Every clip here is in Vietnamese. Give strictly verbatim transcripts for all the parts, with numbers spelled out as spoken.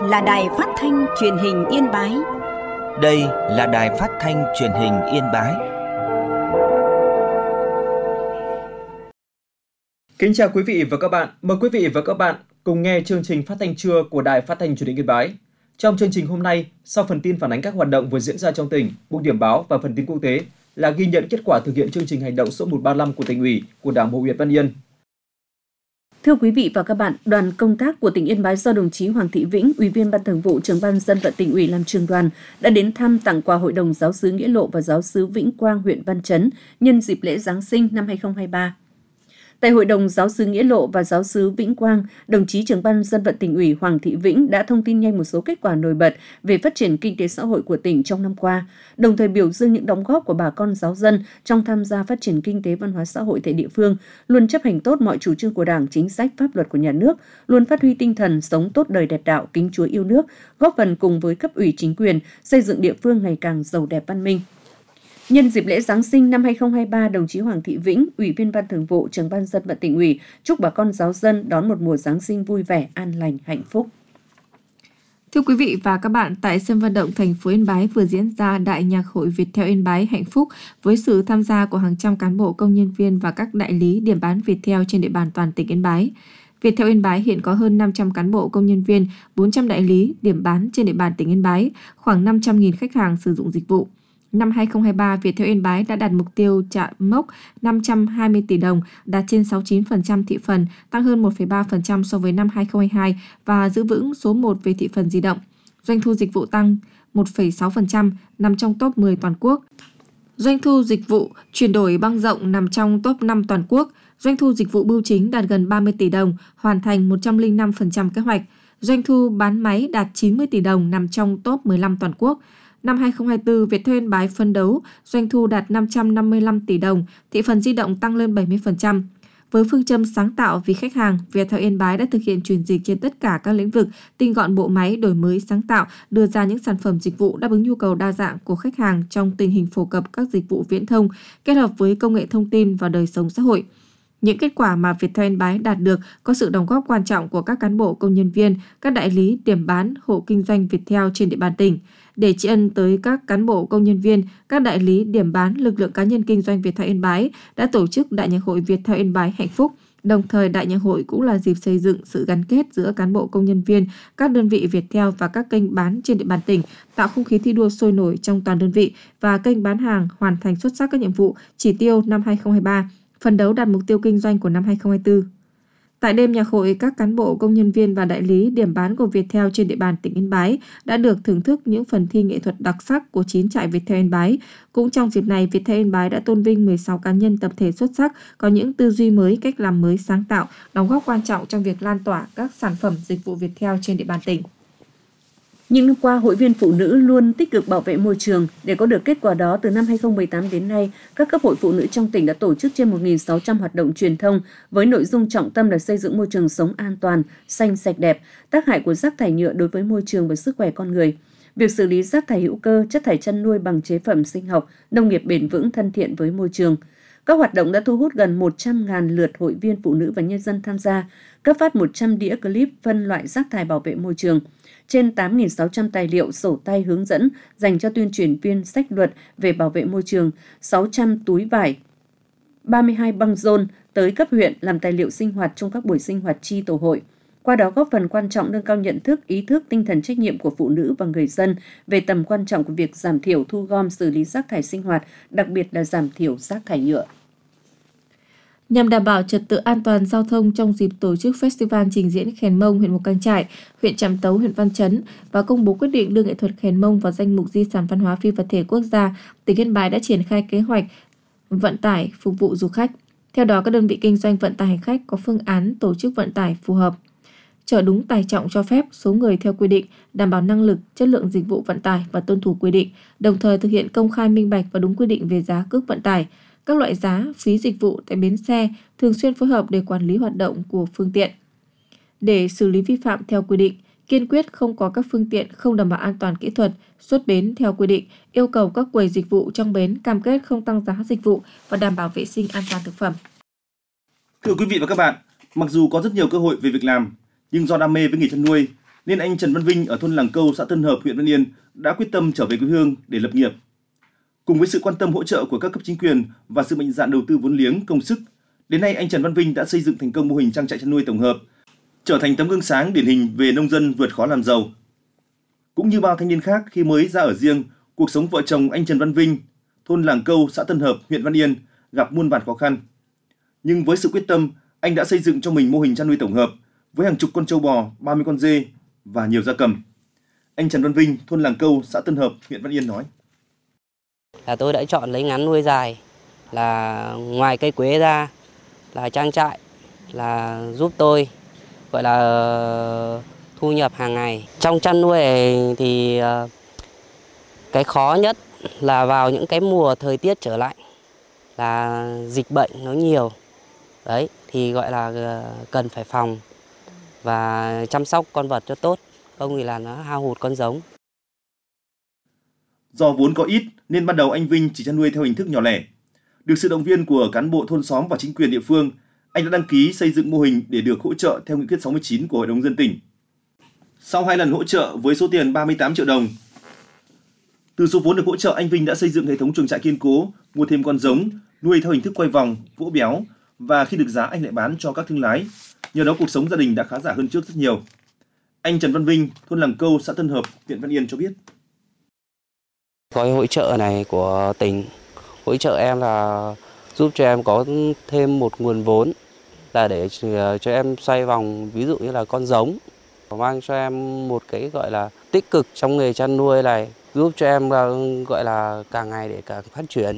là Đài Phát thanh Truyền hình Yên Bái. Đây là Đài Phát thanh Truyền hình Yên Bái. Kính chào quý vị và các bạn. Mời quý vị và các bạn cùng nghe chương trình phát thanh trưa của Đài Phát thanh Truyền hình Yên Bái. Trong chương trình hôm nay, sau phần tin phản ánh các hoạt động vừa diễn ra trong tỉnh, mục điểm báo và phần tin quốc tế là ghi nhận kết quả thực hiện chương trình hành động số một ba lăm của Tỉnh ủy, của Đảng bộ huyện Văn Yên. Thưa quý vị và các bạn, đoàn công tác của tỉnh Yên Bái do đồng chí Hoàng Thị Vĩnh, Ủy viên Ban Thường vụ, Trưởng ban Dân vận Tỉnh ủy làm trưởng đoàn đã đến thăm tặng quà Hội đồng Giáo xứ Nghĩa Lộ và Giáo xứ Vĩnh Quang huyện Văn Chấn nhân dịp lễ Giáng sinh năm hai không hai ba. Tại Hội đồng Giáo xứ Nghĩa Lộ và Giáo xứ Vĩnh Quang, đồng chí Trưởng ban Dân vận Tỉnh ủy Hoàng Thị Vĩnh đã thông tin nhanh một số kết quả nổi bật về phát triển kinh tế xã hội của tỉnh trong năm qua, đồng thời biểu dương những đóng góp của bà con giáo dân trong tham gia phát triển kinh tế văn hóa xã hội tại địa phương, luôn chấp hành tốt mọi chủ trương của Đảng, chính sách, pháp luật của nhà nước, luôn phát huy tinh thần sống tốt đời đẹp đạo, kính Chúa yêu nước, góp phần cùng với cấp ủy chính quyền xây dựng địa phương ngày càng giàu đẹp văn minh. Nhân dịp lễ Giáng sinh năm hai không hai ba, đồng chí Hoàng Thị Vĩnh, Ủy viên Ban Thường vụ, Trưởng ban Dân vận Tỉnh ủy chúc bà con giáo dân đón một mùa Giáng sinh vui vẻ, an lành, hạnh phúc. Thưa quý vị và các bạn, tại sân vận động thành phố Yên Bái vừa diễn ra Đại nhạc hội Viettel Yên Bái hạnh phúc với sự tham gia của hàng trăm cán bộ, công nhân viên và các đại lý điểm bán Viettel trên địa bàn toàn tỉnh Yên Bái. Viettel Yên Bái hiện có hơn năm trăm cán bộ, công nhân viên, bốn trăm đại lý điểm bán trên địa bàn tỉnh Yên Bái, khoảng năm trăm nghìn khách hàng sử dụng dịch vụ. Năm hai không hai ba, Viettel Yên Bái đã đạt mục tiêu chạm mốc năm trăm hai mươi tỷ đồng, đạt trên sáu mươi chín phần trăm thị phần, tăng hơn một phẩy ba phần trăm so với năm hai không hai hai và giữ vững số một về thị phần di động. Doanh thu dịch vụ tăng một phẩy sáu phần trăm, nằm trong top mười toàn quốc. Doanh thu dịch vụ chuyển đổi băng rộng nằm trong top năm toàn quốc. Doanh thu dịch vụ bưu chính đạt gần ba mươi tỷ đồng, hoàn thành một trăm lẻ năm phần trăm kế hoạch. Doanh thu bán máy đạt chín mươi tỷ đồng, nằm trong top mười lăm toàn quốc. Năm hai không hai tư, Viettel Yên Bái phấn đấu doanh thu đạt năm trăm năm mươi lăm tỷ đồng, thị phần di động tăng lên bảy mươi phần trăm. Với phương châm sáng tạo vì khách hàng, Viettel Yên Bái đã thực hiện chuyển dịch trên tất cả các lĩnh vực, tinh gọn bộ máy, đổi mới sáng tạo, đưa ra những sản phẩm dịch vụ đáp ứng nhu cầu đa dạng của khách hàng trong tình hình phổ cập các dịch vụ viễn thông, kết hợp với công nghệ thông tin và đời sống xã hội. Những kết quả mà Viettel Yên Bái đạt được có sự đóng góp quan trọng của các cán bộ, công nhân viên, các đại lý, điểm bán, hộ kinh doanh Viettel trên địa bàn tỉnh. Để tri ân tới các cán bộ, công nhân viên, các đại lý, điểm bán, lực lượng cá nhân kinh doanh Viettel Yên Bái đã tổ chức Đại nhạc hội Viettel Yên Bái hạnh phúc. Đồng thời, Đại nhạc hội cũng là dịp xây dựng sự gắn kết giữa cán bộ, công nhân viên, các đơn vị Viettel và các kênh bán trên địa bàn tỉnh, tạo không khí thi đua sôi nổi trong toàn đơn vị và kênh bán hàng hoàn thành xuất sắc các nhiệm vụ, chỉ tiêu năm hai không hai ba, phấn đấu đạt mục tiêu kinh doanh của năm hai không hai tư. Tại đêm nhạc hội, các cán bộ, công nhân viên và đại lý điểm bán của Viettel trên địa bàn tỉnh Yên Bái đã được thưởng thức những phần thi nghệ thuật đặc sắc của chín trại Viettel Yên Bái. Cũng trong dịp này, Viettel Yên Bái đã tôn vinh mười sáu cá nhân tập thể xuất sắc có những tư duy mới, cách làm mới sáng tạo, đóng góp quan trọng trong việc lan tỏa các sản phẩm dịch vụ Viettel trên địa bàn tỉnh. Những năm qua, hội viên phụ nữ luôn tích cực bảo vệ môi trường. Để có được kết quả đó, từ năm hai không một tám đến nay, các cấp hội phụ nữ trong tỉnh đã tổ chức trên một nghìn sáu trăm hoạt động truyền thông với nội dung trọng tâm là xây dựng môi trường sống an toàn, xanh, sạch đẹp, tác hại của rác thải nhựa đối với môi trường và sức khỏe con người, việc xử lý rác thải hữu cơ, chất thải chăn nuôi bằng chế phẩm sinh học, nông nghiệp bền vững thân thiện với môi trường. Các hoạt động đã thu hút gần một trăm nghìn lượt hội viên phụ nữ và nhân dân tham gia, cấp phát một trăm đĩa clip phân loại rác thải bảo vệ môi trường, trên tám nghìn sáu trăm tài liệu, sổ tay hướng dẫn dành cho tuyên truyền viên sách luật về bảo vệ môi trường, sáu trăm túi vải, ba mươi hai băng rôn tới cấp huyện làm tài liệu sinh hoạt trong các buổi sinh hoạt chi tổ hội. Qua đó góp phần quan trọng nâng cao nhận thức, ý thức, tinh thần trách nhiệm của phụ nữ và người dân về tầm quan trọng của việc giảm thiểu, thu gom, xử lý rác thải sinh hoạt, đặc biệt là giảm thiểu rác thải nhựa. Nhằm đảm bảo trật tự an toàn giao thông trong dịp tổ chức Festival trình diễn Khèn Mông huyện Mù Cang Chải, huyện Trạm Tấu, huyện Văn Chấn và công bố quyết định đưa nghệ thuật Khèn Mông vào danh mục di sản văn hóa phi vật thể quốc gia, tỉnh Yên Bái đã triển khai kế hoạch vận tải phục vụ du khách. Theo đó, các đơn vị kinh doanh vận tải hành khách có phương án tổ chức vận tải phù hợp, chở đúng tải trọng cho phép, số người theo quy định, đảm bảo năng lực, chất lượng dịch vụ vận tải và tuân thủ quy định, đồng thời thực hiện công khai minh bạch và đúng quy định về giá cước vận tải, các loại giá, phí dịch vụ tại bến xe, thường xuyên phối hợp để quản lý hoạt động của phương tiện. Để xử lý vi phạm theo quy định, kiên quyết không có các phương tiện không đảm bảo an toàn kỹ thuật, xuất bến theo quy định, yêu cầu các quầy dịch vụ trong bến cam kết không tăng giá dịch vụ và đảm bảo vệ sinh an toàn thực phẩm. Thưa quý vị và các bạn, mặc dù có rất nhiều cơ hội về việc làm, nhưng do đam mê với nghề chăn nuôi, nên anh Trần Văn Vinh ở thôn Làng Câu, xã Tân Hợp, huyện Văn Yên đã quyết tâm trở về quê hương để lập nghiệp. Cùng với sự quan tâm hỗ trợ của các cấp chính quyền và sự mạnh dạn đầu tư vốn liếng, công sức, đến nay anh Trần Văn Vinh đã xây dựng thành công mô hình trang trại chăn nuôi tổng hợp, trở thành tấm gương sáng điển hình về nông dân vượt khó làm giàu. Cũng như bao thanh niên khác khi mới ra ở riêng, cuộc sống vợ chồng anh Trần Văn Vinh, thôn Làng Câu, xã Tân Hợp, huyện Văn Yên gặp muôn vàn khó khăn. Nhưng với sự quyết tâm, anh đã xây dựng cho mình mô hình chăn nuôi tổng hợp với hàng chục con trâu bò, ba mươi con dê và nhiều gia cầm. Anh Trần Văn Vinh, thôn Làng Câu, xã Tân Hợp, huyện Văn Yên nói: Là tôi đã chọn lấy ngắn nuôi dài, là ngoài cây quế ra là trang trại là giúp tôi gọi là thu nhập hàng ngày. Trong chăn nuôi này thì cái khó nhất là vào những cái mùa thời tiết trở lạnh, là dịch bệnh nó nhiều. Đấy, thì gọi là cần phải phòng và chăm sóc con vật cho tốt, không thì là nó hao hụt con giống. Do vốn có ít nên ban đầu anh Vinh chỉ chăn nuôi theo hình thức nhỏ lẻ. Được sự động viên của cán bộ thôn xóm và chính quyền địa phương, anh đã đăng ký xây dựng mô hình để được hỗ trợ theo nghị quyết sáu mươi chín của Hội đồng nhân dân tỉnh. Sau hai lần hỗ trợ với số tiền ba mươi tám triệu đồng, từ số vốn được hỗ trợ, anh Vinh đã xây dựng hệ thống chuồng trại kiên cố, mua thêm con giống, nuôi theo hình thức quay vòng, vỗ béo và khi được giá anh lại bán cho các thương lái. Nhờ đó cuộc sống gia đình đã khá giả hơn trước rất nhiều. Anh Trần Văn Vinh, thôn Làng Câu, xã Tân Hợp, huyện Văn Yên cho biết: Gói hỗ trợ này của tỉnh hỗ trợ em là giúp cho em có thêm một nguồn vốn là để cho em xoay vòng, ví dụ như là con giống, mang cho em một cái gọi là tích cực trong nghề chăn nuôi này, giúp cho em gọi là càng ngày để càng phát triển.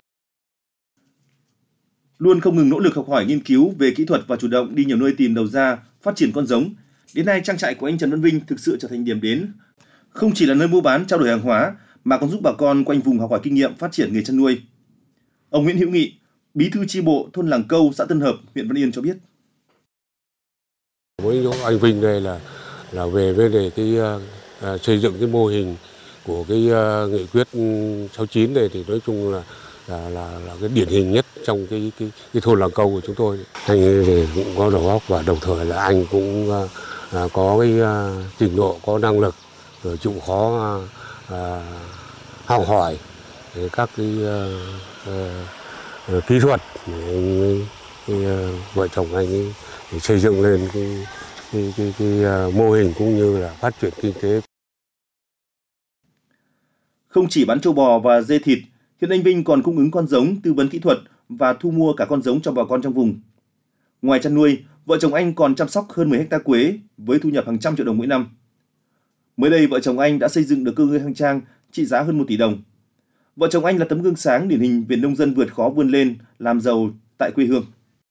Luôn không ngừng nỗ lực học hỏi, nghiên cứu về kỹ thuật và chủ động đi nhiều nơi tìm đầu ra, phát triển con giống. Đến nay trang trại của anh Trần Văn Vinh thực sự trở thành điểm đến, không chỉ là nơi mua bán trao đổi hàng hóa mà còn giúp bà con quanh vùng học hỏi kinh nghiệm phát triển nghề chăn nuôi. Ông Nguyễn Hữu Nghị, bí thư chi bộ thôn Làng Câu, xã Tân Hợp, huyện Văn Yên cho biết: Với anh Vinh đây là là về vấn đề cái uh, xây dựng cái mô hình của cái uh, nghị quyết sáu mươi chín này thì nói chung là là là, là cái điển hình nhất trong cái cái cái thôn Làng Câu của chúng tôi. Anh thì cũng có đầu óc và đồng thời là anh cũng uh, uh, có cái uh, trình độ, có năng lực, rồi chịu khó uh, uh, học hỏi các cái uh, uh, kỹ thuật để anh, cái, uh, vợ chồng anh ấy để xây dựng lên cái cái cái, cái uh, mô hình cũng như là phát triển kinh tế. Không chỉ bán trâu bò và dê thịt, hiện anh Vinh còn cung ứng con giống, tư vấn kỹ thuật và thu mua cả con giống cho bà con trong vùng. Ngoài chăn nuôi, vợ chồng anh còn chăm sóc hơn mười héc ta quế với thu nhập hàng trăm triệu đồng mỗi năm. Mới đây, vợ chồng anh đã xây dựng được cơ ngơi khang trang trị giá hơn một tỷ đồng. Vợ chồng anh là tấm gương sáng điển hình về nông dân vượt khó vươn lên, làm giàu tại quê hương.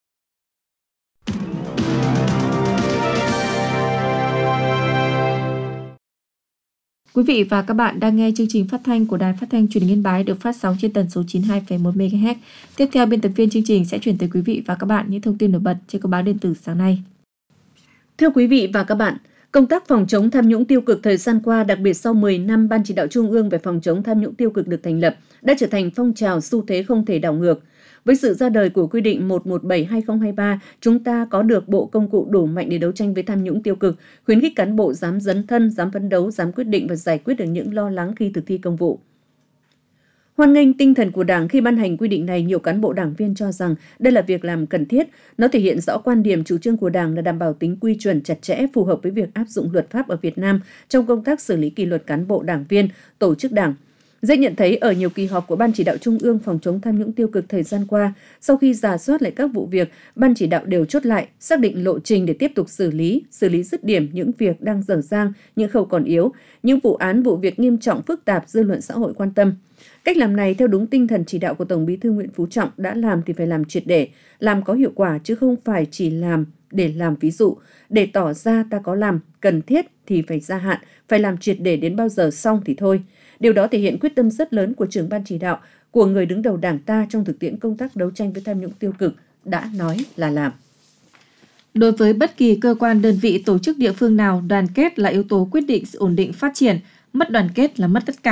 Quý vị và các bạn đang nghe chương trình phát thanh của Đài Phát thanh Truyền hình Yên Bái được phát sóng trên tần số chín mươi hai phẩy một mê ga héc. Tiếp theo, biên tập viên chương trình sẽ chuyển tới quý vị và các bạn những thông tin nổi bật trên các báo điện tử sáng nay. Thưa quý vị và các bạn, công tác phòng chống tham nhũng tiêu cực thời gian qua, đặc biệt sau mười năm Ban Chỉ đạo Trung ương về phòng chống tham nhũng tiêu cực được thành lập, đã trở thành phong trào xu thế không thể đảo ngược. Với sự ra đời của quy định một một bảy hai không hai ba, chúng ta có được bộ công cụ đủ mạnh để đấu tranh với tham nhũng tiêu cực, khuyến khích cán bộ dám dấn thân, dám phấn đấu, dám quyết định và giải quyết được những lo lắng khi thực thi công vụ. Hoan nghênh tinh thần của Đảng khi ban hành quy định này, nhiều cán bộ đảng viên cho rằng đây là việc làm cần thiết. Nó thể hiện rõ quan điểm chủ trương của Đảng là đảm bảo tính quy chuẩn chặt chẽ, phù hợp với việc áp dụng luật pháp ở Việt Nam trong công tác xử lý kỷ luật cán bộ đảng viên, tổ chức Đảng. Dễ nhận thấy ở nhiều kỳ họp của Ban Chỉ đạo Trung ương phòng chống tham nhũng tiêu cực thời gian qua, sau khi rà soát lại các vụ việc, Ban Chỉ đạo đều chốt lại, xác định lộ trình để tiếp tục xử lý, xử lý dứt điểm những việc đang dở dang, những khâu còn yếu, những vụ án vụ việc nghiêm trọng phức tạp dư luận xã hội quan tâm. Cách làm này theo đúng tinh thần chỉ đạo của Tổng Bí thư Nguyễn Phú Trọng, đã làm thì phải làm triệt để, làm có hiệu quả chứ không phải chỉ làm để làm ví dụ, để tỏ ra ta có làm, cần thiết thì phải gia hạn, phải làm triệt để đến bao giờ xong thì thôi. Điều đó thể hiện quyết tâm rất lớn của trưởng ban chỉ đạo, của người đứng đầu Đảng ta trong thực tiễn công tác đấu tranh với tham nhũng tiêu cực, đã nói là làm. Đối với bất kỳ cơ quan, đơn vị, tổ chức địa phương nào, đoàn kết là yếu tố quyết định sự ổn định phát triển, mất đoàn kết là mất tất cả.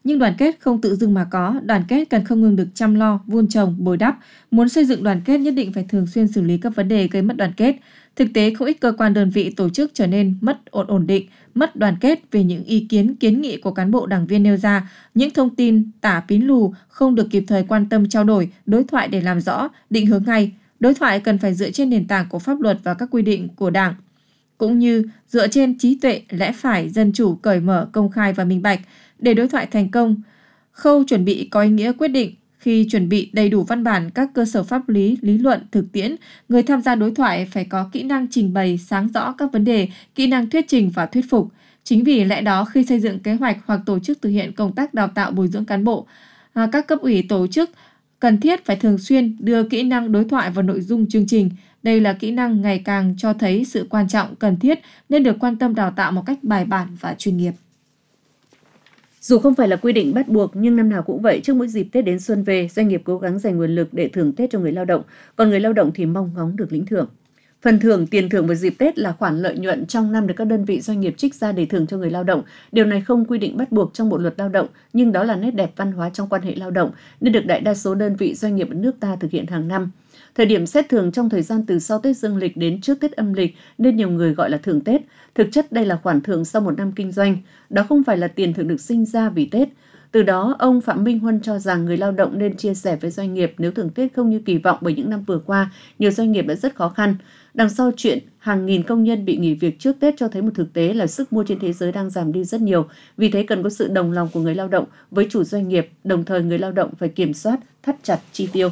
Nhưng đoàn kết không tự dưng mà có, đoàn kết cần không ngừng được chăm lo, vun trồng, bồi đắp. Muốn xây dựng đoàn kết nhất định phải thường xuyên xử lý các vấn đề gây mất đoàn kết. Thực tế, không ít cơ quan đơn vị tổ chức trở nên mất ổn ổn định, mất đoàn kết vì những ý kiến kiến nghị của cán bộ đảng viên nêu ra, những thông tin tả pín lù không được kịp thời quan tâm trao đổi, đối thoại để làm rõ, định hướng ngay. Đối thoại cần phải dựa trên nền tảng của pháp luật và các quy định của Đảng, cũng như dựa trên trí tuệ, lẽ phải, dân chủ, cởi mở, công khai và minh bạch. Để đối thoại thành công, khâu chuẩn bị có ý nghĩa quyết định. Khi chuẩn bị đầy đủ văn bản, các cơ sở pháp lý, lý luận, thực tiễn, người tham gia đối thoại phải có kỹ năng trình bày sáng rõ các vấn đề, kỹ năng thuyết trình và thuyết phục. Chính vì lẽ đó, khi xây dựng kế hoạch hoặc tổ chức thực hiện công tác đào tạo bồi dưỡng cán bộ, các cấp ủy tổ chức cần thiết phải thường xuyên đưa kỹ năng đối thoại vào nội dung chương trình. Đây là kỹ năng ngày càng cho thấy sự quan trọng, cần thiết nên được quan tâm đào tạo một cách bài bản và chuyên nghiệp. Dù không phải là quy định bắt buộc nhưng năm nào cũng vậy, trước mỗi dịp Tết đến xuân về, doanh nghiệp cố gắng dành nguồn lực để thưởng Tết cho người lao động, còn người lao động thì mong ngóng được lĩnh thưởng. Phần thưởng, tiền thưởng vào dịp Tết là khoản lợi nhuận trong năm được các đơn vị doanh nghiệp trích ra để thưởng cho người lao động. Điều này không quy định bắt buộc trong Bộ luật Lao động, nhưng đó là nét đẹp văn hóa trong quan hệ lao động nên được đại đa số đơn vị doanh nghiệp ở nước ta thực hiện hàng năm. Thời điểm xét thưởng trong thời gian từ sau Tết Dương lịch đến trước Tết âm lịch nên nhiều người gọi là thưởng Tết. Thực chất đây là khoản thưởng sau một năm kinh doanh. Đó không phải là tiền thưởng được sinh ra vì Tết. Từ đó, ông Phạm Minh Huân cho rằng người lao động nên chia sẻ với doanh nghiệp nếu thưởng Tết không như kỳ vọng, bởi những năm vừa qua, nhiều doanh nghiệp đã rất khó khăn. Đằng sau chuyện hàng nghìn công nhân bị nghỉ việc trước Tết cho thấy một thực tế là sức mua trên thế giới đang giảm đi rất nhiều. Vì thế cần có sự đồng lòng của người lao động với chủ doanh nghiệp, đồng thời người lao động phải kiểm soát, thắt chặt chi tiêu.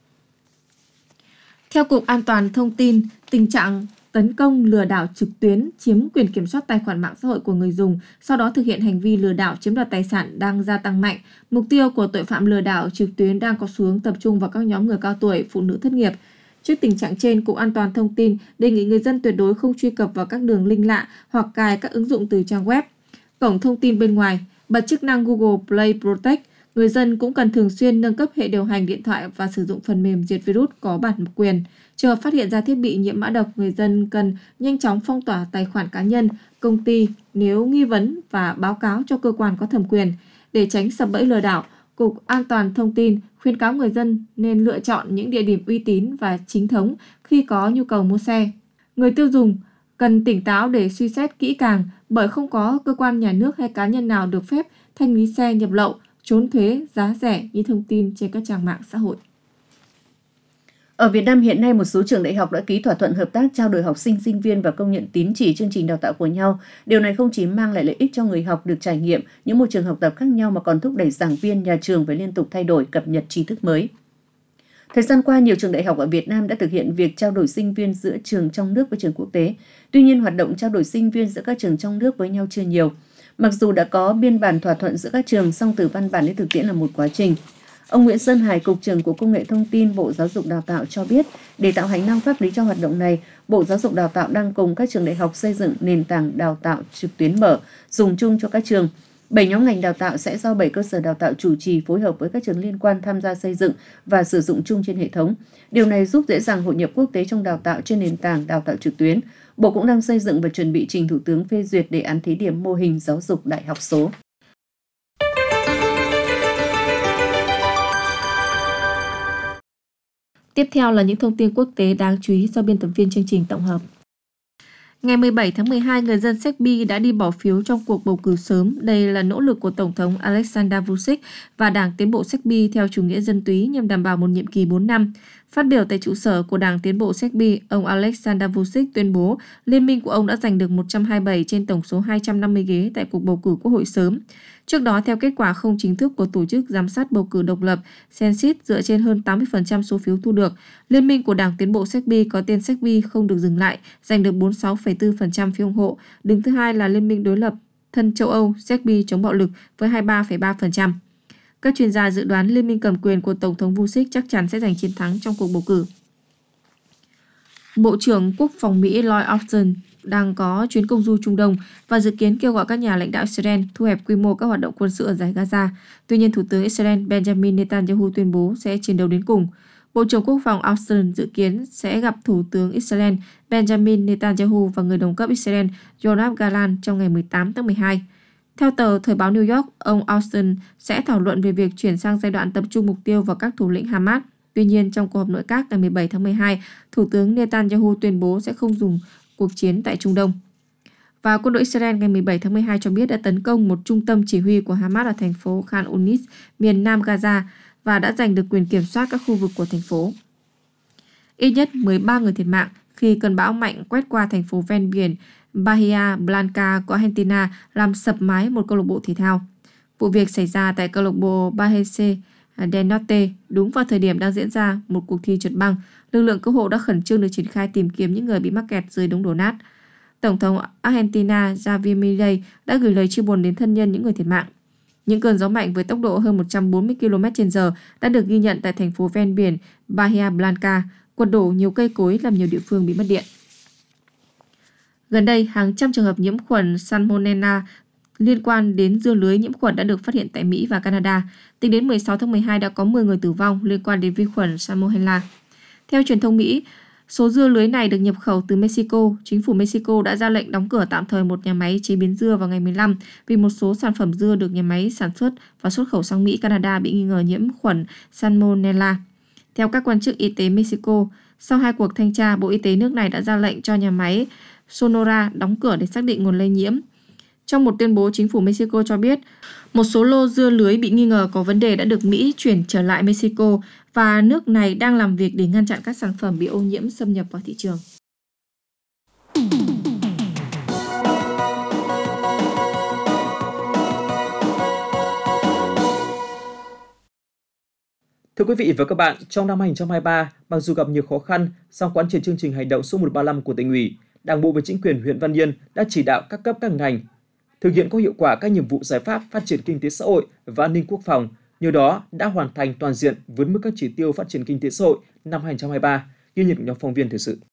Theo Cục An toàn Thông tin, tình trạng tấn công lừa đảo trực tuyến, chiếm quyền kiểm soát tài khoản mạng xã hội của người dùng, sau đó thực hiện hành vi lừa đảo chiếm đoạt tài sản đang gia tăng mạnh. Mục tiêu của tội phạm lừa đảo trực tuyến đang có xu hướng tập trung vào các nhóm người cao tuổi, phụ nữ thất nghiệp. Trước tình trạng trên, Cục An toàn Thông tin đề nghị người dân tuyệt đối không truy cập vào các đường link lạ hoặc cài các ứng dụng từ trang web, cổng thông tin bên ngoài, bật chức năng Google Play Protect. Người dân cũng cần thường xuyên nâng cấp hệ điều hành điện thoại và sử dụng phần mềm diệt virus có bản quyền. Trường hợp phát hiện ra thiết bị nhiễm mã độc, người dân cần nhanh chóng phong tỏa tài khoản cá nhân, công ty nếu nghi vấn và báo cáo cho cơ quan có thẩm quyền. Để tránh sập bẫy lừa đảo, Cục An toàn Thông tin khuyến cáo người dân nên lựa chọn những địa điểm uy tín và chính thống khi có nhu cầu mua xe. Người tiêu dùng cần tỉnh táo để suy xét kỹ càng, bởi không có cơ quan nhà nước hay cá nhân nào được phép thanh lý xe nhập lậu, trốn thuế, giá rẻ như thông tin trên các trang mạng xã hội. Ở Việt Nam hiện nay, một số trường đại học đã ký thỏa thuận hợp tác trao đổi học sinh, sinh viên và công nhận tín chỉ chương trình đào tạo của nhau. Điều này không chỉ mang lại lợi ích cho người học được trải nghiệm những môi trường học tập khác nhau mà còn thúc đẩy giảng viên, nhà trường phải liên tục thay đổi, cập nhật tri thức mới. Thời gian qua, nhiều trường đại học ở Việt Nam đã thực hiện việc trao đổi sinh viên giữa trường trong nước với trường quốc tế. Tuy nhiên, hoạt động trao đổi sinh viên giữa các trường trong nước với nhau chưa nhiều. Mặc dù đã có biên bản thỏa thuận giữa các trường, song từ văn bản đến thực tiễn là một quá trình. Ông Nguyễn Sơn Hải, Cục trưởng Cục Công nghệ Thông tin, Bộ Giáo dục Đào tạo cho biết, để tạo hành lang pháp lý cho hoạt động này, Bộ Giáo dục Đào tạo đang cùng các trường đại học xây dựng nền tảng đào tạo trực tuyến mở, dùng chung cho các trường. Bảy nhóm ngành đào tạo sẽ do bảy cơ sở đào tạo chủ trì phối hợp với các trường liên quan tham gia xây dựng và sử dụng chung trên hệ thống. Điều này giúp dễ dàng hội nhập quốc tế trong đào tạo trên nền tảng đào tạo trực tuyến. Bộ cũng đang xây dựng và chuẩn bị trình Thủ tướng phê duyệt đề án thí điểm mô hình giáo dục đại học số. Tiếp theo là những thông tin quốc tế đáng chú ý do biên tập viên chương trình tổng hợp. Ngày mười bảy tháng mười hai, người dân Serbia đã đi bỏ phiếu trong cuộc bầu cử sớm. Đây là nỗ lực của Tổng thống Aleksandar Vučić và Đảng Tiến bộ Serbia theo chủ nghĩa dân túy nhằm đảm bảo một nhiệm kỳ bốn năm. Phát biểu tại trụ sở của Đảng Tiến bộ Serbia, ông Aleksandar Vučić tuyên bố liên minh của ông đã giành được một trăm hai mươi bảy trên tổng số hai trăm năm mươi ghế tại cuộc bầu cử quốc hội sớm. Trước đó, theo kết quả không chính thức của Tổ chức Giám sát Bầu cử Độc lập Census dựa trên hơn tám mươi phần trăm số phiếu thu được, Liên minh của Đảng Tiến bộ Serbia có tên Serbia không được dừng lại, giành được bốn mươi sáu phẩy bốn phần trăm phiếu ủng hộ. Đứng thứ hai là Liên minh đối lập thân châu Âu Serbia chống bạo lực với hai mươi ba phẩy ba phần trăm. Các chuyên gia dự đoán liên minh cầm quyền của Tổng thống Vučić chắc chắn sẽ giành chiến thắng trong cuộc bầu cử. Bộ trưởng Quốc phòng Mỹ Lloyd Austin đang có chuyến công du Trung Đông và dự kiến kêu gọi các nhà lãnh đạo Israel thu hẹp quy mô các hoạt động quân sự ở dải Gaza. Tuy nhiên, Thủ tướng Israel Benjamin Netanyahu tuyên bố sẽ chiến đấu đến cùng. Bộ trưởng Quốc phòng Austin dự kiến sẽ gặp Thủ tướng Israel Benjamin Netanyahu và người đồng cấp Israel Yoav Gallant trong ngày mười tám tháng mười hai. Theo tờ Thời báo New York, ông Austin sẽ thảo luận về việc chuyển sang giai đoạn tập trung mục tiêu vào các thủ lĩnh Hamas. Tuy nhiên, trong cuộc họp nội các ngày mười bảy tháng mười hai, Thủ tướng Netanyahu tuyên bố sẽ không dùng cuộc chiến tại Trung Đông. Và quân đội Israel ngày mười bảy tháng mười hai cho biết đã tấn công một trung tâm chỉ huy của Hamas ở thành phố Khan Yunis, miền nam Gaza và đã giành được quyền kiểm soát các khu vực của thành phố. Ít nhất mười ba người thiệt mạng khi cơn bão mạnh quét qua thành phố ven biển Bahia Blanca của Argentina, làm sập mái một câu lạc bộ thể thao. Vụ việc xảy ra tại câu lạc bộ Bahese del Norte đúng vào thời điểm đang diễn ra một cuộc thi trượt băng. Lực lượng cứu hộ đã khẩn trương được triển khai tìm kiếm những người bị mắc kẹt dưới đống đổ nát. Tổng thống Argentina Javier Milei đã gửi lời chia buồn đến thân nhân những người thiệt mạng. Những cơn gió mạnh với tốc độ hơn một trăm bốn mươi ki lô mét trên giờ đã được ghi nhận tại thành phố ven biển Bahia Blanca, quật đổ nhiều cây cối làm nhiều địa phương bị mất điện. Gần đây, hàng trăm trường hợp nhiễm khuẩn Salmonella liên quan đến dưa lưới nhiễm khuẩn đã được phát hiện tại Mỹ và Canada. Tính đến mười sáu tháng mười hai đã có mười người tử vong liên quan đến vi khuẩn Salmonella. Theo truyền thông Mỹ, số dưa lưới này được nhập khẩu từ Mexico. Chính phủ Mexico đã ra lệnh đóng cửa tạm thời một nhà máy chế biến dưa vào ngày mười lăm vì một số sản phẩm dưa được nhà máy sản xuất và xuất khẩu sang Mỹ, Canada bị nghi ngờ nhiễm khuẩn Salmonella. Theo các quan chức y tế Mexico, sau hai cuộc thanh tra, Bộ Y tế nước này đã ra lệnh cho nhà máy Sonora đóng cửa để xác định nguồn lây nhiễm. Trong một tuyên bố, chính phủ Mexico cho biết một số lô dưa lưới bị nghi ngờ có vấn đề đã được Mỹ chuyển trở lại Mexico và nước này đang làm việc để ngăn chặn các sản phẩm bị ô nhiễm xâm nhập vào thị trường. Thưa quý vị và các bạn, trong năm hai nghìn không trăm hai mươi ba, mặc dù gặp nhiều khó khăn, song quán triệt chương trình hành động số một trăm ba mươi lăm của Tỉnh ủy, Đảng bộ và chính quyền huyện Văn Yên đã chỉ đạo các cấp các ngành thực hiện có hiệu quả các nhiệm vụ giải pháp phát triển kinh tế xã hội và an ninh quốc phòng, nhờ đó đã hoàn thành toàn diện vượt mức các chỉ tiêu phát triển kinh tế xã hội năm hai nghìn không trăm hai mươi ba, ghi nhận của nhóm phóng viên thời sự.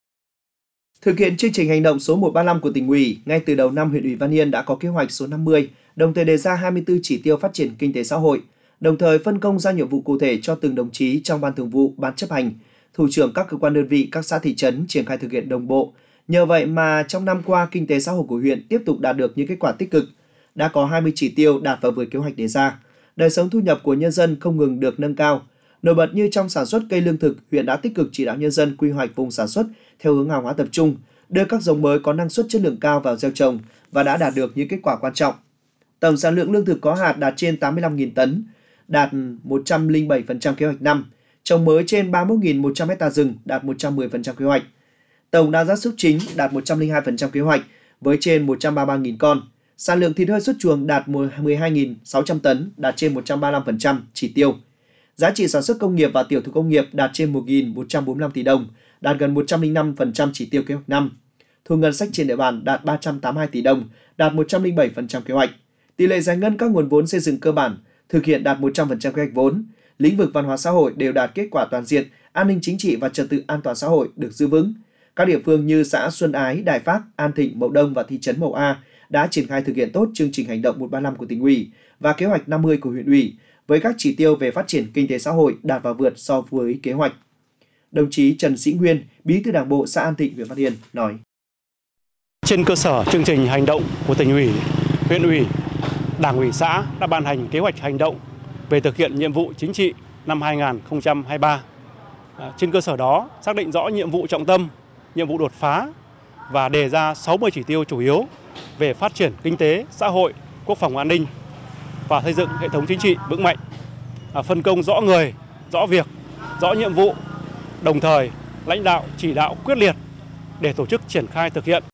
Thực hiện chương trình hành động số một trăm ba mươi lăm của Tỉnh ủy, ngay từ đầu năm huyện ủy Văn Yên đã có kế hoạch số năm mươi, đồng thời đề ra hai mươi tư chỉ tiêu phát triển kinh tế xã hội, đồng thời phân công ra nhiệm vụ cụ thể cho từng đồng chí trong ban thường vụ, ban chấp hành, thủ trưởng các cơ quan đơn vị, các xã thị trấn triển khai thực hiện đồng bộ. Nhờ vậy mà trong năm qua, kinh tế xã hội của huyện tiếp tục đạt được những kết quả tích cực. Đã có hai mươi chỉ tiêu đạt và vượt kế hoạch đề ra. Đời sống thu nhập của nhân dân không ngừng được nâng cao. Nổi bật như trong sản xuất cây lương thực, huyện đã tích cực chỉ đạo nhân dân quy hoạch vùng sản xuất theo hướng hàng hóa tập trung, đưa các giống mới có năng suất chất lượng cao vào gieo trồng và đã đạt được những kết quả quan trọng. Tổng sản lượng lương thực có hạt đạt trên tám mươi lăm nghìn tấn, đạt một trăm lẻ bảy phần trăm kế hoạch năm, trồng mới trên ba mươi mốt nghìn một trăm ha rừng, đạt một trăm mười phần trăm kế hoạch. Tổng đàn gia súc chính đạt một trăm lẻ hai phần trăm kế hoạch với trên một trăm ba mươi ba nghìn con. Sản lượng thịt hơi xuất chuồng đạt mười hai nghìn sáu trăm tấn, đạt trên một trăm ba mươi lăm phần trăm chỉ tiêu. Giá trị sản xuất công nghiệp và tiểu thủ công nghiệp đạt trên một nghìn một trăm bốn mươi lăm tỷ đồng, đạt gần một trăm lẻ năm phần trăm chỉ tiêu kế hoạch năm. Thu ngân sách trên địa bàn đạt ba trăm tám mươi hai tỷ đồng, đạt một trăm lẻ bảy phần trăm kế hoạch. Tỷ lệ giải ngân các nguồn vốn xây dựng cơ bản thực hiện đạt một trăm phần trăm kế hoạch vốn. Lĩnh vực văn hóa xã hội đều đạt kết quả toàn diện, an ninh chính trị và trật tự an toàn xã hội được giữ vững. Các địa phương như xã Xuân Ái, Đại Phác, An Thịnh, Mậu Đông và thị trấn Mậu A đã triển khai thực hiện tốt chương trình hành động một trăm ba mươi lăm của Tỉnh ủy và kế hoạch năm mươi của huyện ủy với các chỉ tiêu về phát triển kinh tế xã hội đạt và vượt so với kế hoạch. Đồng chí Trần Sĩ Nguyên, Bí thư Đảng bộ xã An Thịnh, huyện Văn Yên nói: Trên cơ sở chương trình hành động của Tỉnh ủy, huyện ủy, Đảng ủy xã đã ban hành kế hoạch hành động về thực hiện nhiệm vụ chính trị năm hai nghìn không trăm hai mươi ba. À, trên cơ sở đó xác định rõ nhiệm vụ trọng tâm, nhiệm vụ đột phá và đề ra sáu mươi chỉ tiêu chủ yếu về phát triển kinh tế, xã hội, quốc phòng an ninh và xây dựng hệ thống chính trị vững mạnh. À, phân công rõ người, rõ việc, rõ nhiệm vụ, đồng thời lãnh đạo chỉ đạo quyết liệt để tổ chức triển khai thực hiện.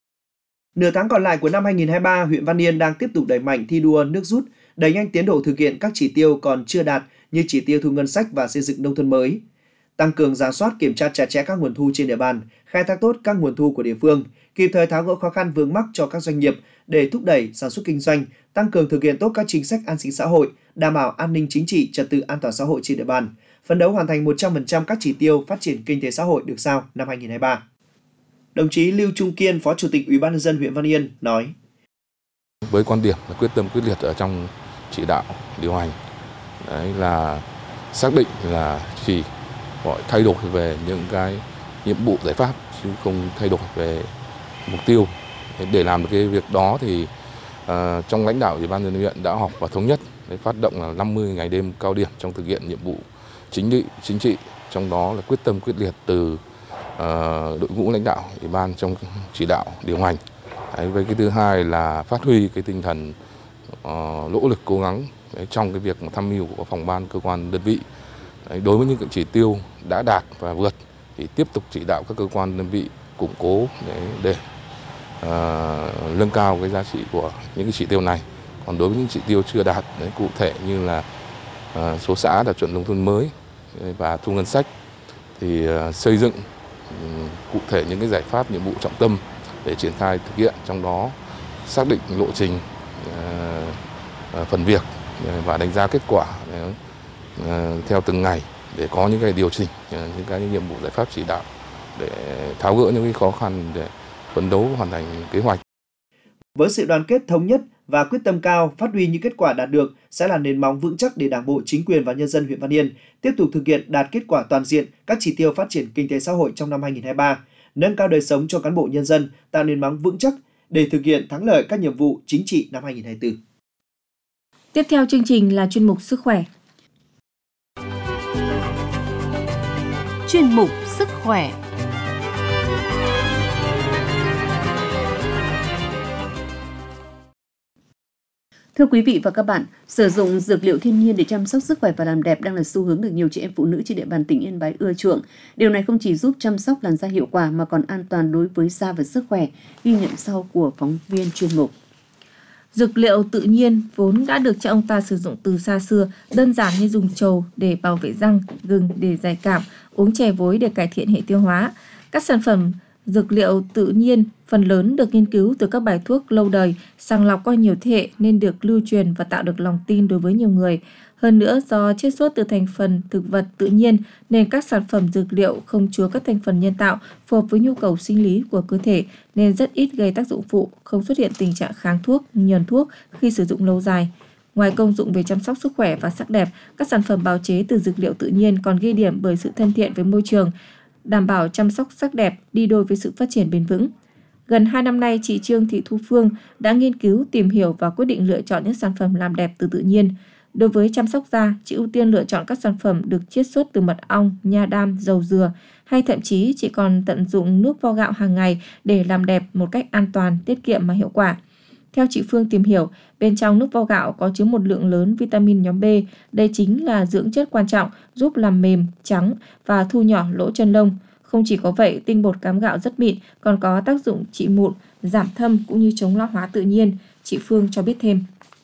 Nửa tháng còn lại của năm hai nghìn không trăm hai mươi ba, huyện Văn Yên đang tiếp tục đẩy mạnh thi đua nước rút, đẩy nhanh tiến độ thực hiện các chỉ tiêu còn chưa đạt như chỉ tiêu thu ngân sách và xây dựng nông thôn mới. Tăng cường rà soát kiểm tra chặt chẽ các nguồn thu trên địa bàn, khai thác tốt các nguồn thu của địa phương, kịp thời tháo gỡ khó khăn vướng mắc cho các doanh nghiệp để thúc đẩy sản xuất kinh doanh, tăng cường thực hiện tốt các chính sách an sinh xã hội, đảm bảo an ninh chính trị, trật tự an toàn xã hội trên địa bàn, phấn đấu hoàn thành một trăm phần trăm các chỉ tiêu phát triển kinh tế xã hội được giao năm hai nghìn không trăm hai mươi ba. Đồng chí Lưu Trung Kiên, Phó Chủ tịch Ủy ban nhân dân huyện Văn Yên nói: Với quan điểm là quyết tâm quyết liệt ở trong chỉ đạo điều hành, đấy là xác định là chỉ gọi thay đổi về những cái nhiệm vụ giải pháp chứ không thay đổi về mục tiêu. Để làm được cái việc đó thì À, trong lãnh đạo Ủy ban nhân dân huyện đã họp và thống nhất để phát động là năm mươi ngày đêm cao điểm trong thực hiện nhiệm vụ chính trị, chính trị trong đó là quyết tâm quyết liệt từ uh, đội ngũ lãnh đạo Ủy ban trong chỉ đạo điều hành. Đấy, với cái thứ hai là phát huy cái tinh thần uh, nỗ lực cố gắng đấy, trong cái việc tham mưu của phòng ban cơ quan đơn vị. Đấy, đối với những cái chỉ tiêu đã đạt và vượt thì tiếp tục chỉ đạo các cơ quan đơn vị củng cố để, để uh, nâng cao cái giá trị của những cái chỉ tiêu này. Còn đối với những chỉ tiêu chưa đạt, đấy, cụ thể như là uh, số xã đạt chuẩn nông thôn mới và thu ngân sách thì uh, xây dựng um, cụ thể những cái giải pháp nhiệm vụ trọng tâm để triển khai thực hiện, trong đó xác định lộ trình, uh, uh, phần việc và đánh giá kết quả uh, theo từng ngày để có những cái điều chỉnh, uh, những cái nhiệm vụ giải pháp chỉ đạo để tháo gỡ những cái khó khăn để phấn đấu hoàn thành kế hoạch. Với sự đoàn kết thống nhất và quyết tâm cao, phát huy những kết quả đạt được sẽ là nền móng vững chắc để Đảng bộ, chính quyền và nhân dân huyện Văn Yên tiếp tục thực hiện đạt kết quả toàn diện các chỉ tiêu phát triển kinh tế xã hội trong năm hai nghìn không trăm hai mươi ba, nâng cao đời sống cho cán bộ nhân dân, tạo nền móng vững chắc để thực hiện thắng lợi các nhiệm vụ chính trị năm hai nghìn không trăm hai mươi tư. Tiếp theo chương trình là chuyên mục Sức khỏe. Chuyên mục Sức khỏe. Thưa quý vị và các bạn, sử dụng dược liệu thiên nhiên để chăm sóc sức khỏe và làm đẹp đang là xu hướng được nhiều chị em phụ nữ trên địa bàn tỉnh Yên Bái ưa chuộng. Điều này không chỉ giúp chăm sóc làn da hiệu quả mà còn an toàn đối với da và sức khỏe, ghi nhận sau của phóng viên chuyên mục. Dược liệu tự nhiên vốn đã được cha ông ta sử dụng từ xa xưa, đơn giản như dùng trầu để bảo vệ răng, gừng để giải cảm, uống chè vối để cải thiện hệ tiêu hóa. Các sản phẩm dược liệu tự nhiên phần lớn được nghiên cứu từ các bài thuốc lâu đời, sàng lọc qua nhiều thế hệ nên được lưu truyền và tạo được lòng tin đối với nhiều người. Hơn nữa, do chiết xuất từ thành phần thực vật tự nhiên nên các sản phẩm dược liệu không chứa các thành phần nhân tạo phù hợp với nhu cầu sinh lý của cơ thể nên rất ít gây tác dụng phụ, không xuất hiện tình trạng kháng thuốc, nhờn thuốc khi sử dụng lâu dài. Ngoài công dụng về chăm sóc sức khỏe và sắc đẹp, các sản phẩm bào chế từ dược liệu tự nhiên còn ghi điểm bởi sự thân thiện với môi trường, đảm bảo chăm sóc sắc đẹp đi đôi với sự phát triển bền vững. Gần hai năm nay, chị Trương Thị Thu Phương đã nghiên cứu, tìm hiểu và quyết định lựa chọn những sản phẩm làm đẹp từ tự nhiên. Đối với chăm sóc da, chị ưu tiên lựa chọn các sản phẩm được chiết xuất từ mật ong, nha đam, dầu dừa, hay thậm chí chị còn tận dụng nước vo gạo hàng ngày để làm đẹp một cách an toàn, tiết kiệm mà hiệu quả. Theo chị Phương tìm hiểu, bên trong nước vo gạo có chứa một lượng lớn vitamin nhóm B, đây chính là dưỡng chất quan trọng giúp làm mềm, trắng và thu nhỏ lỗ chân lông. Không chỉ có vậy, tinh bột cám gạo rất mịn, còn có tác dụng trị mụn, giảm thâm cũng như chống lão hóa tự nhiên. Chị Phương cho biết thêm.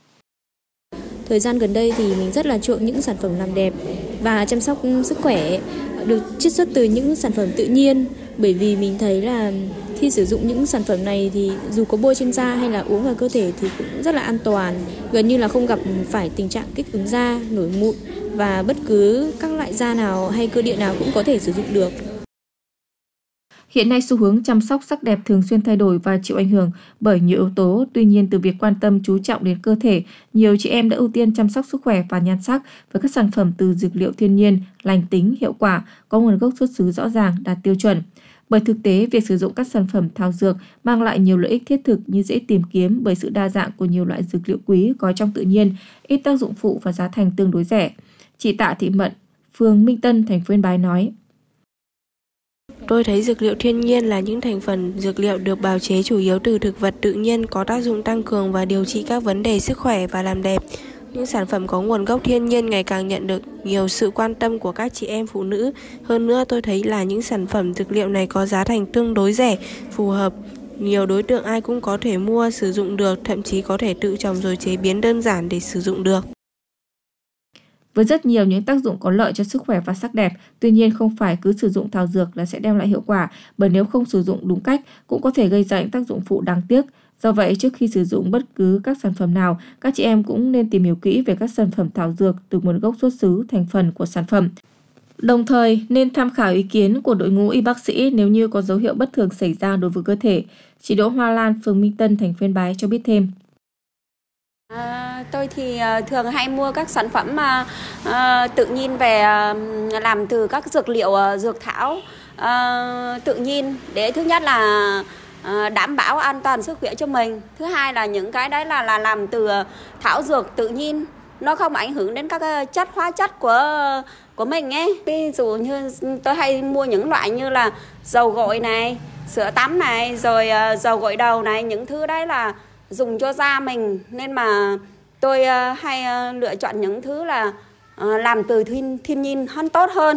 Thời gian gần đây thì mình rất là chuộng những sản phẩm làm đẹp và chăm sóc sức khỏe được chiết xuất từ những sản phẩm tự nhiên, bởi vì mình thấy là khi sử dụng những sản phẩm này thì dù có bôi trên da hay là uống vào cơ thể thì cũng rất là an toàn, gần như là không gặp phải tình trạng kích ứng da, nổi mụn và bất cứ các loại da nào hay cơ địa nào cũng có thể sử dụng được. Hiện nay xu hướng chăm sóc sắc đẹp thường xuyên thay đổi và chịu ảnh hưởng bởi nhiều yếu tố. Tuy nhiên, từ việc quan tâm chú trọng đến cơ thể, nhiều chị em đã ưu tiên chăm sóc sức khỏe và nhan sắc với các sản phẩm từ dược liệu thiên nhiên, lành tính, hiệu quả, có nguồn gốc xuất xứ rõ ràng, đạt tiêu chuẩn. Bởi thực tế, việc sử dụng các sản phẩm thảo dược mang lại nhiều lợi ích thiết thực như dễ tìm kiếm bởi sự đa dạng của nhiều loại dược liệu quý có trong tự nhiên, ít tác dụng phụ và giá thành tương đối rẻ. Chị Tạ Thị Mận, phường Minh Tân, thành phố Yên Bái nói. Tôi thấy dược liệu thiên nhiên là những thành phần dược liệu được bào chế chủ yếu từ thực vật tự nhiên có tác dụng tăng cường và điều trị các vấn đề sức khỏe và làm đẹp. Những sản phẩm có nguồn gốc thiên nhiên ngày càng nhận được nhiều sự quan tâm của các chị em phụ nữ. Hơn nữa tôi thấy là những sản phẩm dược liệu này có giá thành tương đối rẻ, phù hợp. Nhiều đối tượng ai cũng có thể mua, sử dụng được, thậm chí có thể tự trồng rồi chế biến đơn giản để sử dụng được. Với rất nhiều những tác dụng có lợi cho sức khỏe và sắc đẹp, tuy nhiên không phải cứ sử dụng thảo dược là sẽ đem lại hiệu quả, bởi nếu không sử dụng đúng cách cũng có thể gây ra những tác dụng phụ đáng tiếc. Do vậy, trước khi sử dụng bất cứ các sản phẩm nào, các chị em cũng nên tìm hiểu kỹ về các sản phẩm thảo dược từ nguồn gốc xuất xứ, thành phần của sản phẩm. Đồng thời, nên tham khảo ý kiến của đội ngũ y bác sĩ nếu như có dấu hiệu bất thường xảy ra đối với cơ thể. Chị Đỗ Hoa Lan, phường Minh Tân, thành phố Yên Bái cho biết thêm. À, tôi thì uh, thường hay mua các sản phẩm uh, uh, tự nhiên về uh, làm từ các dược liệu uh, dược thảo uh, tự nhiên, để thứ nhất là đảm bảo an toàn sức khỏe cho mình. Thứ hai là những cái đấy là là làm từ thảo dược tự nhiên, nó không ảnh hưởng đến các chất hóa chất của của mình ấy. Ví dụ như tôi hay mua những loại như là dầu gội này, sữa tắm này, rồi dầu gội đầu này, những thứ đấy là dùng cho da mình, nên mà tôi hay lựa chọn những thứ là làm từ thiên, thiên nhiên hơn tốt hơn.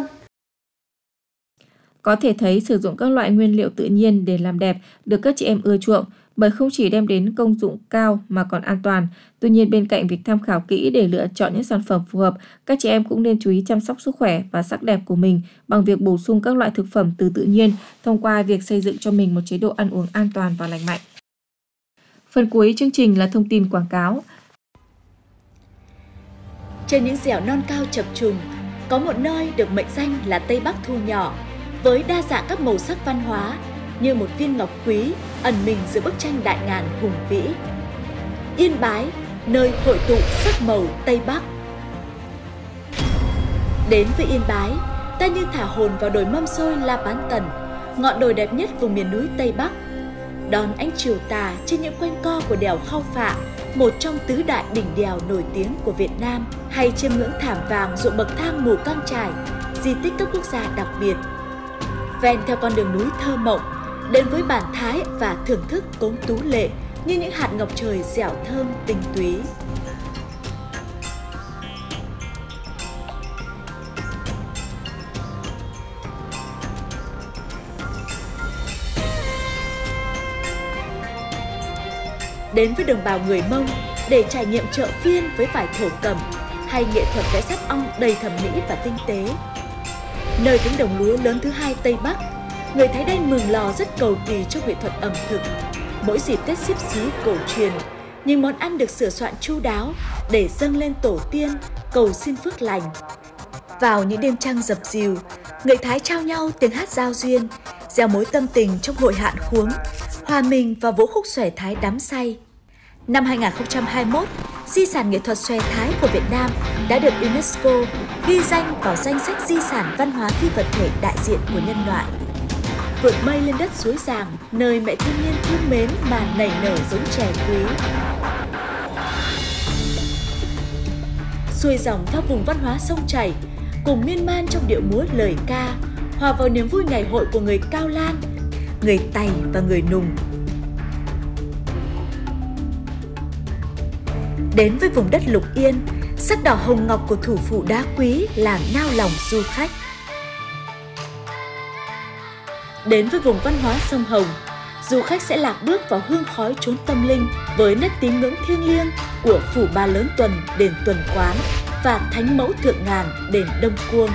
Có thể thấy sử dụng các loại nguyên liệu tự nhiên để làm đẹp được các chị em ưa chuộng, bởi không chỉ đem đến công dụng cao mà còn an toàn. Tuy nhiên, bên cạnh việc tham khảo kỹ để lựa chọn những sản phẩm phù hợp, các chị em cũng nên chú ý chăm sóc sức khỏe và sắc đẹp của mình bằng việc bổ sung các loại thực phẩm từ tự nhiên thông qua việc xây dựng cho mình một chế độ ăn uống an toàn và lành mạnh. Phần cuối chương trình là thông tin quảng cáo. Trên những dẻo non cao chập trùng, có một nơi được mệnh danh là Tây Bắc thu nhỏ, với đa dạng các màu sắc văn hóa như một viên ngọc quý ẩn mình giữa bức tranh đại ngàn hùng vĩ. Yên Bái, nơi hội tụ sắc màu Tây Bắc. Đến với Yên Bái, ta như thả hồn vào đồi mâm xôi La Bán Tần, ngọn đồi đẹp nhất vùng miền núi Tây Bắc. Đón ánh chiều tà trên những quanh co của đèo Khao Phạ, một trong tứ đại đỉnh đèo nổi tiếng của Việt Nam, hay chiêm ngưỡng thảm vàng ruộng bậc thang Mù Căng Chải, di tích cấp quốc gia đặc biệt. Ven theo con đường núi thơ mộng, đến với bản thái và thưởng thức cốm tú lệ như những hạt ngọc trời dẻo thơm tinh túy. Đến với đồng bào người Mông để trải nghiệm chợ phiên với vải thổ cẩm hay nghệ thuật vẽ sáp ong đầy thẩm mỹ và tinh tế. Nơi cánh đồng lúa lớn thứ hai Tây Bắc, người Thái Đen Mường Lò rất cầu kỳ trong nghệ thuật ẩm thực. Mỗi dịp Tết Xíp Xí cổ truyền, những món ăn được sửa soạn chu đáo để dâng lên tổ tiên, cầu xin phước lành. Vào những đêm trăng dập dìu, người Thái trao nhau tiếng hát giao duyên, gieo mối tâm tình trong hội hạn khuống, hòa mình vào vũ khúc xòe Thái đắm say. Năm hai không hai mốt, di sản nghệ thuật xòe Thái của Việt Nam đã được UNESCO ghi danh vào danh sách di sản văn hóa phi vật thể đại diện của nhân loại. Vượt mây lên đất suối Giàng, nơi mẹ thiên nhiên thương mến mà nảy nở giống chè quý. Xuôi dòng theo vùng văn hóa sông chảy, cùng miên man trong điệu múa lời ca, hòa vào niềm vui ngày hội của người Cao Lan, người Tày và người Nùng. Đến với vùng đất Lục Yên, sắc đỏ hồng ngọc của thủ phủ đá quý làm nao lòng du khách. Đến với vùng văn hóa sông Hồng, du khách sẽ lạc bước vào hương khói chốn tâm linh với nét tín ngưỡng thiêng liêng của phủ Ba Lớn Tuần, đền Tuần Quán và Thánh Mẫu Thượng Ngàn, đền Đông Cuông.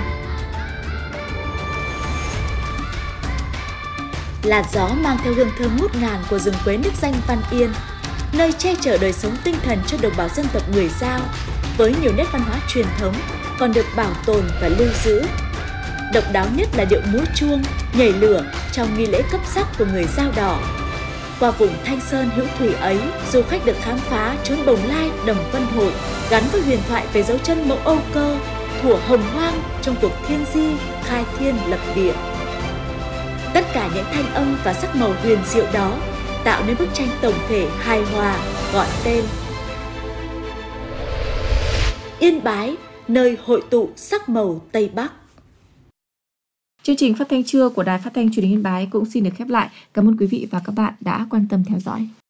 Làn gió mang theo hương thơm ngút ngàn của rừng quế nước danh Văn Yên, nơi che chở đời sống tinh thần cho đồng bào dân tộc người Dao, với nhiều nét văn hóa truyền thống còn được bảo tồn và lưu giữ. Độc đáo nhất là điệu múa chuông, nhảy lửa trong nghi lễ cấp sắc của người Dao Đỏ. Qua vùng Thanh Sơn hữu thủy ấy, du khách được khám phá chốn Bồng Lai, Đồng Vân Hội, gắn với huyền thoại về dấu chân mẫu Âu Cơ, thuở hồng hoang trong cuộc thiên di, khai thiên lập địa. Tất cả những thanh âm và sắc màu huyền diệu đó tạo nên bức tranh tổng thể hài hòa gọi tên Yên Bái, nơi hội tụ sắc màu Tây Bắc. Chương trình phát thanh trưa của Đài Phát thanh Truyền hình Yên Bái cũng xin được khép lại. Cảm ơn quý vị và các bạn đã quan tâm theo dõi.